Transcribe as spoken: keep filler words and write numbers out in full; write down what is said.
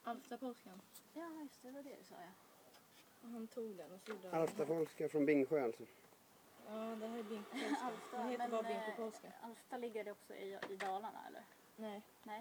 Alftapolskan. Ja, just det, det var det du sa, ja. Och han tog den och så gjorde han. Alftapolska från Bingsjö alltså. Ja, det här är binkopolska. Alfta, Det heter men bara binkopolska. eh, Alfta ligger det också i, i Dalarna, eller? Nej. Nej.